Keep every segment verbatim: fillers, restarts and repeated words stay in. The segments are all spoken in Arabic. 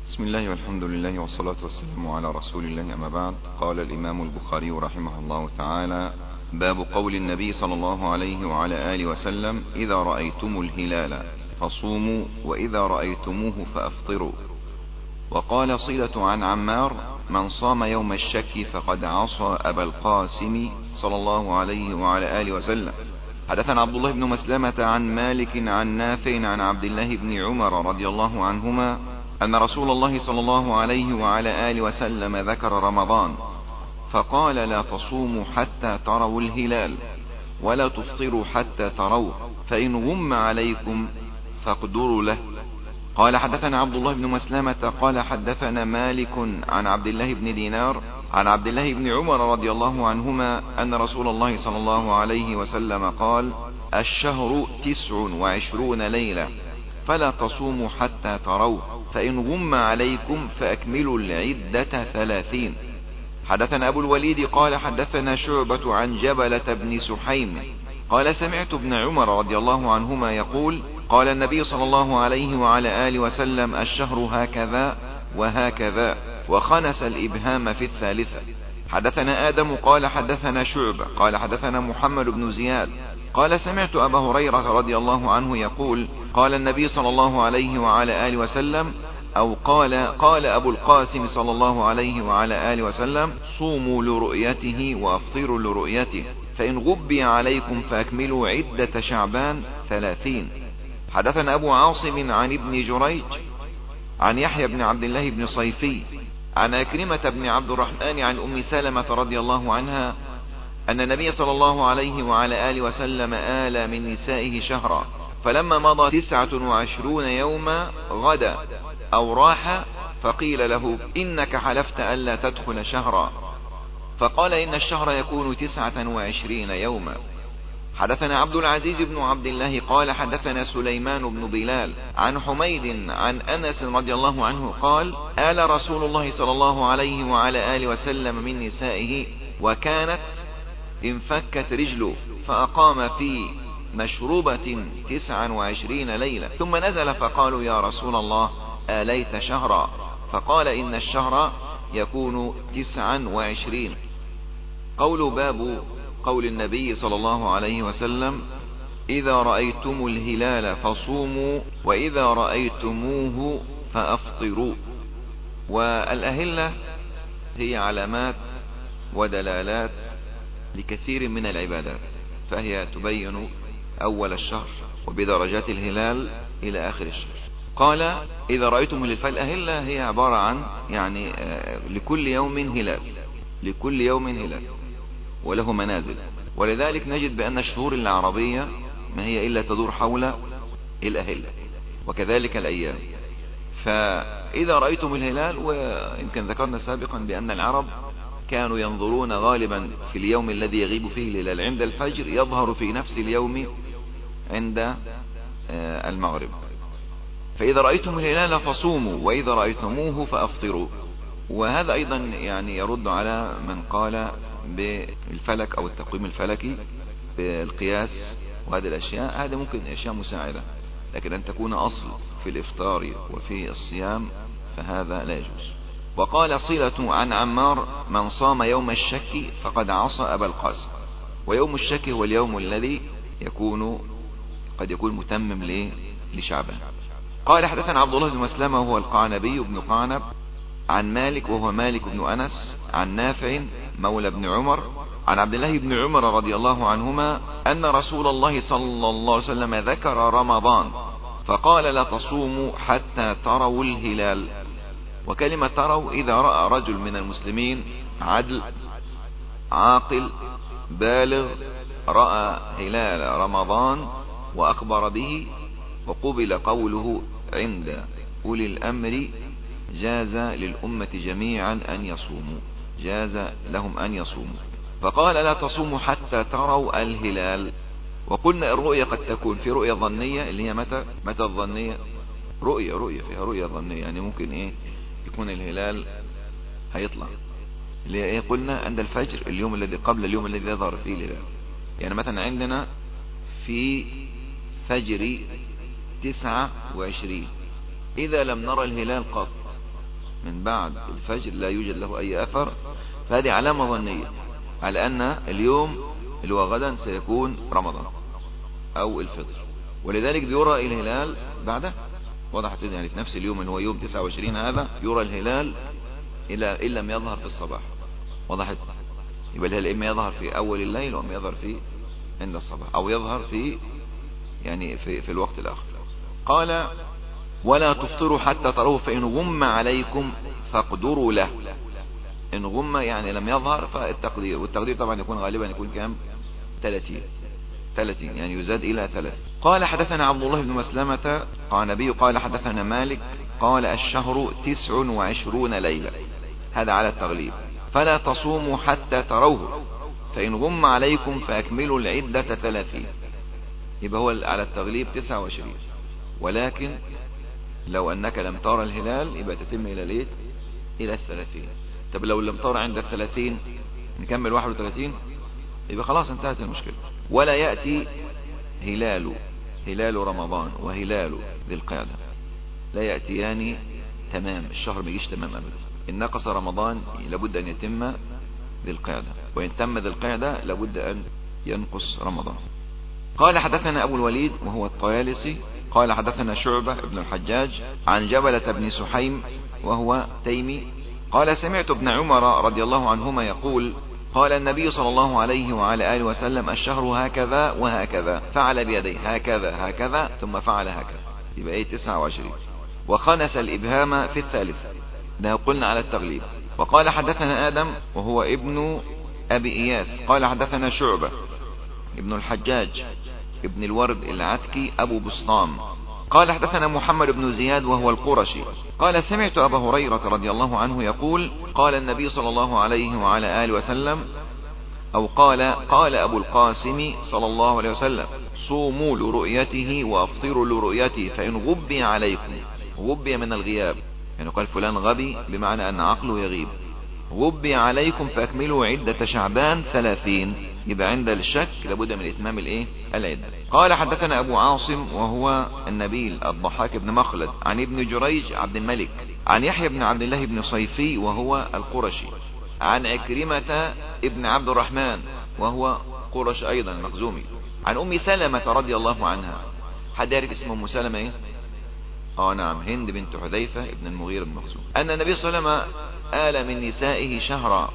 بسم الله والحمد لله والصلاة والسلام على رسول الله، أما بعد. قال الإمام البخاري رحمه الله تعالى: باب قول النبي صلى الله عليه وعلى آله وسلم: إذا رأيتم الهلال فصوموا وإذا رأيتموه فأفطروا. وقال صلة عن عمار: من صام يوم الشك فقد عصى أبا القاسم صلى الله عليه وعلى آله وسلم. حدثنا عبد الله بن مسلمة عن مالك عن نافع عن عبد الله بن عمر رضي الله عنهما أن رسول الله صلى الله عليه وعلى آله وسلم ذكر رمضان فقال: لا تصوموا حتى تروا الهلال ولا تفطروا حتى تروه، فإن غم عليكم فاقدروا له. قال: حدثنا عبد الله بن مسلمة قال حدثنا مالك عن عبد الله بن دينار عن عبد الله بن عمر رضي الله عنهما أن رسول الله صلى الله عليه وسلم قال: الشهر تسع وعشرون ليلة فلا تصوموا حتى تروه، فإن غم عليكم فأكملوا العدة ثلاثين. حدثنا أبو الوليد قال حدثنا شعبة عن جبلة بن سحيم قال: سمعت ابن عمر رضي الله عنهما يقول: قال النبي صلى الله عليه وعلى آله وسلم: الشهر هكذا وهكذا، وخنس الإبهام في الثالثة. حدثنا آدم قال حدثنا شعبة قال حدثنا محمد بن زياد قال: سمعت أبا هريرة رضي الله عنه يقول: قال النبي صلى الله عليه وعلى آله وسلم، أو قال قال أبو القاسم صلى الله عليه وعلى آله وسلم: صوموا لرؤيته وأفطروا لرؤيته، فإن غبي عليكم فأكملوا عدة شعبان ثلاثين. حدثنا أبو عاصم عن ابن جريج عن يحيى بن عبد الله بن صيفي عن أكرمة بن عبد الرحمن عن أم سلمة رضي الله عنها أن النبي صلى الله عليه وعلى آله وسلم آل من نسائه شهرا، فلما مضى تسعة وعشرون يوما غدا أو راح، فقيل له: إنك حلفت ألا تدخل شهرا، فقال: إن الشهر يكون تسعة وعشرين يوما. حدثنا عبد العزيز بن عبد الله قال حدثنا سليمان بن بلال عن حميد عن أنس رضي الله عنه قال: آل رسول الله صلى الله عليه وعلى آله وسلم من نسائه، وكانت انفكت رجله، فأقام في مشروبة تسعا وعشرين ليلة، ثم نزل فقالوا: يا رسول الله، آليت شهرا؟ فقال: إن الشهر يكون تسعا وعشرين. قول باب قول النبي صلى الله عليه وسلم: إذا رأيتم الهلال فصوموا وإذا رأيتموه فأفطروا. والأهلة هي علامات ودلالات لكثير من العبادات، فهي تبين أول الشهر وبدرجات الهلال إلى آخر الشهر. قال: إذا رأيتم الهلال، فالأهلة هي عبارة عن يعني لكل يوم هلال، لكل يوم هلال وله منازل. ولذلك نجد بأن الشهور العربية ما هي إلا تدور حول الأهلة، وكذلك الأيام. فإذا رأيتم الهلال، ويمكن ذكرنا سابقا بأن العرب كانوا ينظرون غالبا في اليوم الذي يغيب فيه الهلال عند الفجر، يظهر في نفس اليوم عند المغرب. فإذا رأيتم الهلال فصوموا وإذا رأيتموه فأفطروا. وهذا أيضا يعني يرد على من قال بالفلك أو التقويم الفلكي بالقياس وهذه الأشياء. هذا ممكن أشياء مساعدة، لكن أن تكون أصل في الإفطار وفي الصيام فهذا لا يجوز. وقال صلة عن عمار: من صام يوم الشك فقد عصى أبا القاسم. ويوم الشك هو اليوم الذي يكون قد يكون متمم لشعبان. قال: حدثنا عبد الله بن مسلمة وهو القعنبي بن قعنب عن مالك وهو مالك بن أنس عن نافع مولى بن عمر عن عبد الله بن عمر رضي الله عنهما أن رسول الله صلى الله عليه وسلم ذكر رمضان فقال: لا تصوموا حتى تروا الهلال. وكلمة تروا إذا رأى رجل من المسلمين عدل عاقل بالغ رأى هلال رمضان وأخبر به وقبل قوله عند أولي الأمر، جاز للأمة جميعا أن يصوموا، جاز لهم أن يصوموا. فقال: لا تصوموا حتى تروا الهلال. وقلنا الرؤية قد تكون في رؤية ظنية، اللي هي متى متى الظنية؟ رؤية رؤية فيها رؤية ظنية، يعني ممكن إيه يكون الهلال هيطلع، اللي هي إيه قلنا عند الفجر، اليوم الذي قبل اليوم الذي يظهر فيه الهلال. يعني مثلا عندنا في فجر تسعة وعشرين إذا لم نرى الهلال قط من بعد الفجر لا يوجد له أي أثر، فهذه علامة ظنية على أن اليوم اللي هو غدا سيكون رمضان أو الفطر، ولذلك بيرى الهلال بعده. وضحت يعني في نفس اليوم اللي هو يوم تسعة وعشرين هذا يرى الهلال إلا إن لم يظهر في الصباح. وضحت؟ يبقى الهلال إما يظهر في أول الليل وإما يظهر في عند الصباح، أو يظهر في يعني في, في الوقت الآخر. قال ولا تفطروا حتى تروه فإن غم عليكم فاقدروا له. إن غم يعني لم يظهر فالتقدير، والتقدير طبعا يكون غالبا يكون كام؟ ثلاثين ثلاثين يعني يزاد إلى ثلاثين. قال حدثنا عبد الله بن مسلمة قال النبي قال حدثنا مالك قال الشهر تسع وعشرون ليلة، هذا على التغليب. فلا تصوموا حتى تروه فإن غم عليكم فأكملوا العدة ثلاثين. يبقى هو على التغليب تسعة وعشرين، ولكن لو أنك لم ترى الهلال يبقى تتم إلى ليت إلى الثلاثين. طب لو لم ترى عند الثلاثين نكمل واحد وثلاثين، يبقى خلاص انتهت المشكلة. ولا يأتي هلال هلال رمضان وهلال ذي القعدة لا يأتيان تمام، الشهر ما يجيش تمام أبدا. إن نقص رمضان لابد أن يتم ذي القعدة، وإن تم ذي القعدة لابد أن ينقص رمضان. قال حدثنا أبو الوليد وهو الطيالسي قال حدثنا شعبة ابن الحجاج عن جبلة بن سحيم وهو تيمي قال سمعت ابن عمر رضي الله عنهما يقول قال النبي صلى الله عليه وعلى آله وسلم الشهر هكذا وهكذا، فعل بيديه هكذا هكذا ثم فعل هكذا، يبقى ايه تسعة وعشرين. وخنس الإبهام في الثالث، ده قلنا على التغليب. وقال حدثنا آدم وهو ابن أبي إياس قال حدثنا شعبة ابن الحجاج ابن الورد العتكي أبو بسطام قال حدثنا محمد بن زياد وهو القرشي قال سمعت أبا هريرة رضي الله عنه يقول قال النبي صلى الله عليه وعلى آله وسلم أو قال قال أبو القاسم صلى الله عليه وسلم صوموا لرؤيته وأفطروا لرؤيته فإن غبي عليكم، غبي من الغياب يعني قال فلان غبي بمعنى أن عقله يغيب، غبي عليكم فأكملوا عدة شعبان ثلاثين، يبقى عند الشك لابد من إتمام الإيه العدة. قال حدثنا أبو عاصم وهو النبيل الضحاك بن مخلد عن ابن جريج عبد الملك عن يحيى بن عبد الله بن صيفي وهو القرشي عن عكرمة ابن عبد الرحمن وهو قرش أيضا المخزومي عن أم سلمة رضي الله عنها. حد يعرف اسم أم سلمة إيه؟ اه نعم، هند بنت حذيفة ابن المغيرة بن مخزوم. أن النبي صلى الله عليه وسلم آل من نسائه شهرا،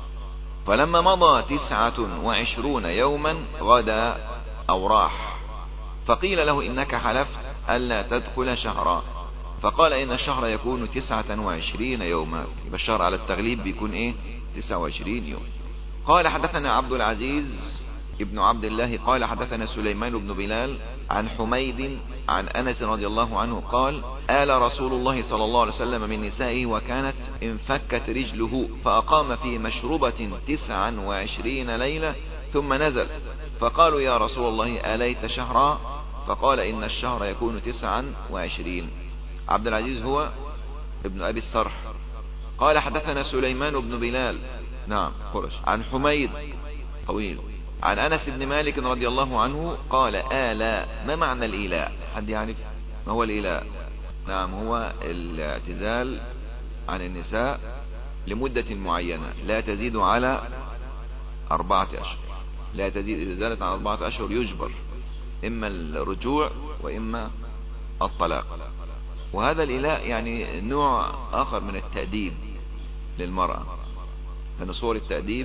فلما مضى تسعة وعشرون يوما غدا أو راح، فقيل له إنك حلفت ألا تدخل شهرا، فقال إن الشهر يكون تسعة وعشرين يوما، يبقى الشهر على التغليب بيكون إيه تسعة وعشرين يوم. قال حدثنا عبد العزيز ابن عبد الله قال حدثنا سليمان بن بلال عن حميد عن أنس رضي الله عنه قال آل رسول الله صلى الله عليه وسلم من نسائه وكانت انفكت رجله فأقام في مشروبة تسعا وعشرين ليلة ثم نزل، فقالوا يا رسول الله آليت شهرا؟ فقال إن الشهر يكون تسعا وعشرين. عبد العزيز هو ابن أبي السرح قال حدثنا سليمان بن بلال نعم قرش عن حميد طويل عن أنس بن مالك رضي الله عنه قال آلاء. ما معنى الإيلاء؟ حد يعرف ما هو الإيلاء؟ نعم، هو الاعتزال عن النساء لمدة معينة لا تزيد على أربعة أشهر، لا تزيد إذا زادت عن أربعة أشهر يجبر إما الرجوع وإما الطلاق. وهذا الإيلاء يعني نوع آخر من التأديب للمرأة، لأن صور التأديب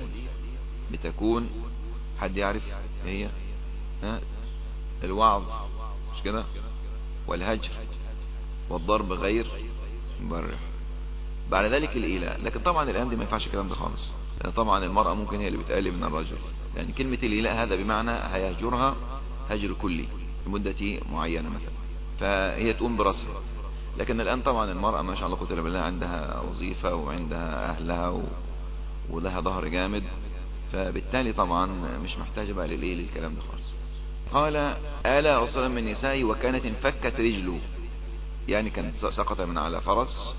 بتكون حد يعرف هي ها؟ الوعظ مش كده، والهجر والضرب غير مبرح، بعد ذلك الإيلاء. لكن طبعا الآن دي ما ينفعش الكلام ده خالص، لأن طبعا المرأة ممكن هي اللي بتقلب من الرجل، يعني كلمة الإيلاء هذا بمعنى هيهجرها هجر كلي لمدة معينة مثلا، فهي تقوم برأسها. لكن الآن طبعا المرأة ما شاء الله قلت بالله عندها وظيفة وعندها أهلها و... ولها ظهر جامد، فبالتالي طبعا مش محتاجة بقى للإيه للكلام ده خالص. قال آل رسول من نسائي وكانت انفكت رجله، يعني كانت سقط من على فرس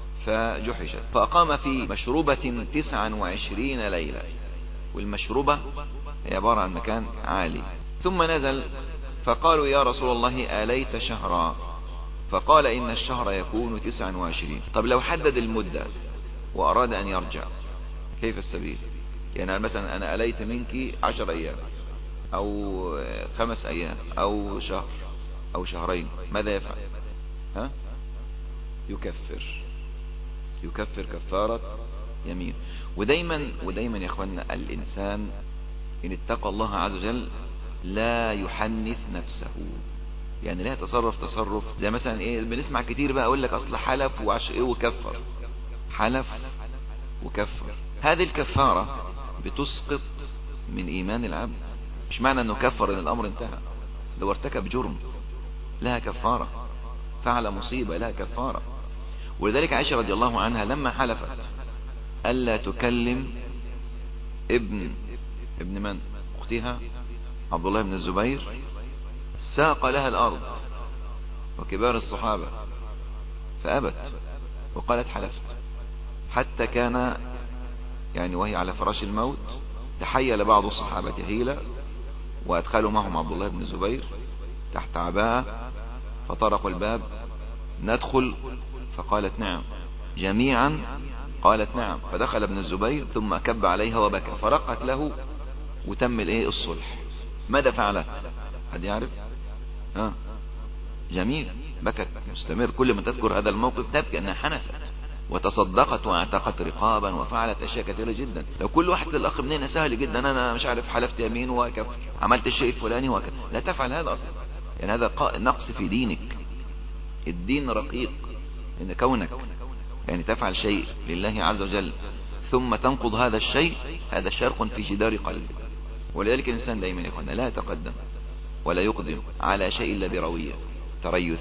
فجحشت، فأقام في مشروبة تسعا وعشرين ليلة، والمشروبة هي عبارة عن مكان عالي، ثم نزل فقالوا يا رسول الله آليت شهرا؟ فقال إن الشهر يكون تسعا وعشرين. طب لو حدد المدة وأراد أن يرجع كيف السبيل؟ يعني مثلا أنا أليت منك عشر أيام أو خمس أيام أو شهر أو شهرين، ماذا يفعل؟ ها؟ يكفر يكفر كفارة يمين. ودايما ودايما يا اخوانا الإنسان إن اتقى الله عز وجل لا يحنث نفسه، يعني لا يتصرف تصرف زي مثلا ايه بنسمع كتير بقى اقول لك اصل حلف وعش ايه وكفر، حلف وكفر. هذه الكفارة بتسقط من ايمان العبد. مش معنى انه كفر ان الامر انتهى، لو ارتكب جرم لها كفارة، فعل مصيبة لها كفارة. ولذلك عائشة رضي الله عنها لما حلفت ألا تكلم ابن ابن من اختها عبد الله بن الزبير، ساق لها الارض وكبار الصحابة فأبت وقالت حلفت، حتى كان يعني وهي على فراش الموت تحيل بعض الصحابة حيلة وأدخلوا معهم عبد الله بن الزبير تحت عباءة فطرقوا الباب، ندخل؟ فقالت نعم. جميعا؟ قالت نعم. فدخل ابن الزبير ثم كب عليها وبكى، فرقت له وتم الايه الصلح. ماذا فعلت؟ حد يعرف؟ ها؟ جميل، بكت مستمر. كل ما تذكر هذا الموقف تبكي انها حنثت وتصدقت واعتقت رقابا وفعلت اشياء كثيرة جدا. لو كل واحد للاخ مننا سهل جدا، انا مش عارف حلفت يمين وكفر، عملت الشيء الفلاني وكفر، لا تفعل هذا اصلا. يعني هذا نقص في دينك. الدين رقيق، ان كونك يعني تفعل شيء لله عز وجل ثم تنقض هذا الشيء، هذا شرق في جدار قلبك. ولذلك الانسان دائما يقول لا يتقدم ولا يقدم على شيء الا بروية تريث،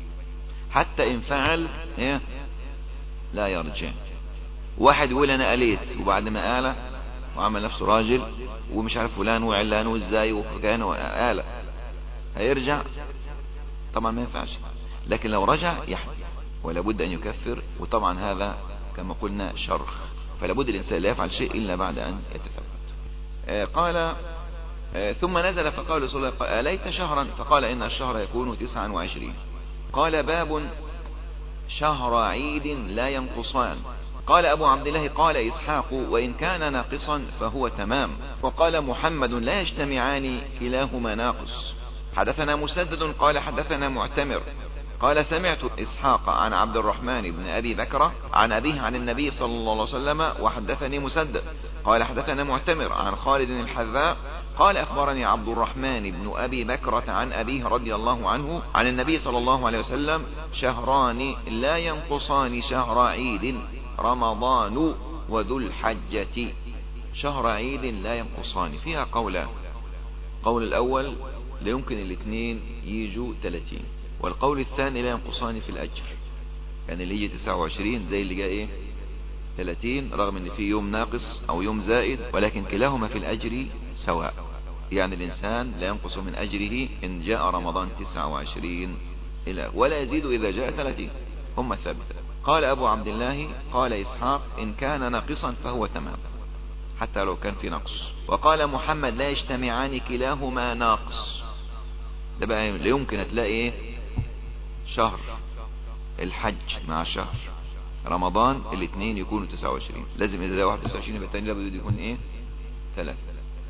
حتى ان فعل ايه لا يرجع. واحد يقول انا قليت وبعد ما آله وعمل نفسه راجل ومش عارف فلان وعلان وازاي وكان وآله، هيرجع؟ طبعا ما ينفعش. لكن لو رجع يحمل ولا بد ان يكفر، وطبعا هذا كما قلنا شرخ، فلا بد الانسان لا يفعل شيء الا بعد ان يتثبت. آه قال آه ثم نزل فقال رسول الله قال أليت شهرا؟ فقال إن الشهر يكون تسعا وعشرين. قال باب شهر عيد لا ينقصان. قال أبو عبد الله قال إسحاق وإن كان ناقصا فهو تمام. وقال محمد لا يجتمعان كلاهما ناقص. حدثنا مسدد قال حدثنا معتمر قال سمعت إسحاق عن عبد الرحمن بن أبي بكر عن أبيه عن النبي صلى الله عليه وسلم وحدثني مسدد قال حدثنا معتمر عن خالد الحذاء قال أخبرني عبد الرحمن بن أبي بكرة عن أبيه رضي الله عنه عن النبي صلى الله عليه وسلم شهران لا ينقصان شهر عيد رمضان وذو الحجة. شهر عيد لا ينقصان فيها قولان. قول الأول لا يمكن الاثنين يجوا ثلاثين، والقول الثاني لا ينقصان في الأجر، يعني اللي يجي تسعة وعشرين زي اللي جاء ايه ثلاثين، رغم ان في يوم ناقص او يوم زائد، ولكن كلاهما في الأجر سواء. يعني الإنسان لا ينقص من أجره إن جاء رمضان تسعة وعشرين إلى ولا يزيد إذا جاء ثلاثين، هم ثابتة. قال أبو عبد الله قال إسحاق إن كان ناقصا فهو تمام حتى لو كان في نقص. وقال محمد لا يجتمعان كلاهما ناقص. ده بقى لا يمكن تلاقي ايه شهر الحج مع شهر رمضان الاثنين يكونوا تسعة وعشرين، لازم اذا ده واحد تسعة وعشرين يبقى الثاني لابد يكون ايه ثلاثة.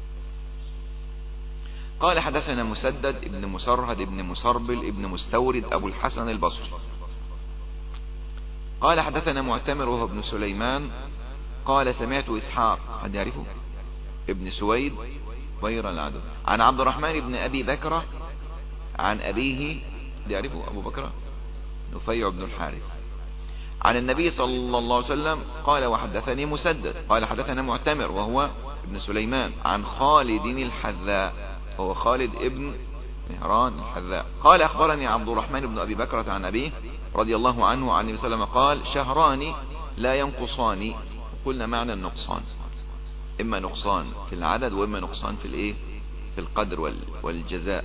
قال حدثنا مسدد ابن مسرهد ابن مسربل ابن مستورد ابو الحسن البصري قال حدثنا معتمر وهو ابن سليمان قال سمعت إسحاق حد يعرفه ابن سويد غير العدد عن عبد الرحمن بن أبي بكرة عن أبيه يعرفه أبو بكرة نفيع بن الحارث عن النبي صلى الله عليه وسلم قال وحدثني مسدد قال حدثنا معتمر وهو ابن سليمان عن خالد الحذاء هو خالد ابن مهران الحذاء قال أخبرني عبد الرحمن بن أبي بكرة عن أبيه رضي الله عنه عن النبي صلى الله عليه وسلم قال شهران لا ينقصان. قلنا معنى النقصان إما نقصان في العدد وإما نقصان في الإيه في القدر والجزاء.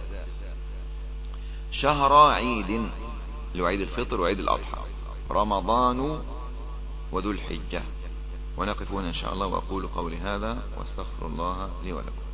شهر عيد لعيد الفطر وعيد الأضحى رمضان وذو الحجة. ونقف هنا إن شاء الله وأقول قولي هذا واستغفر الله لي ولكم.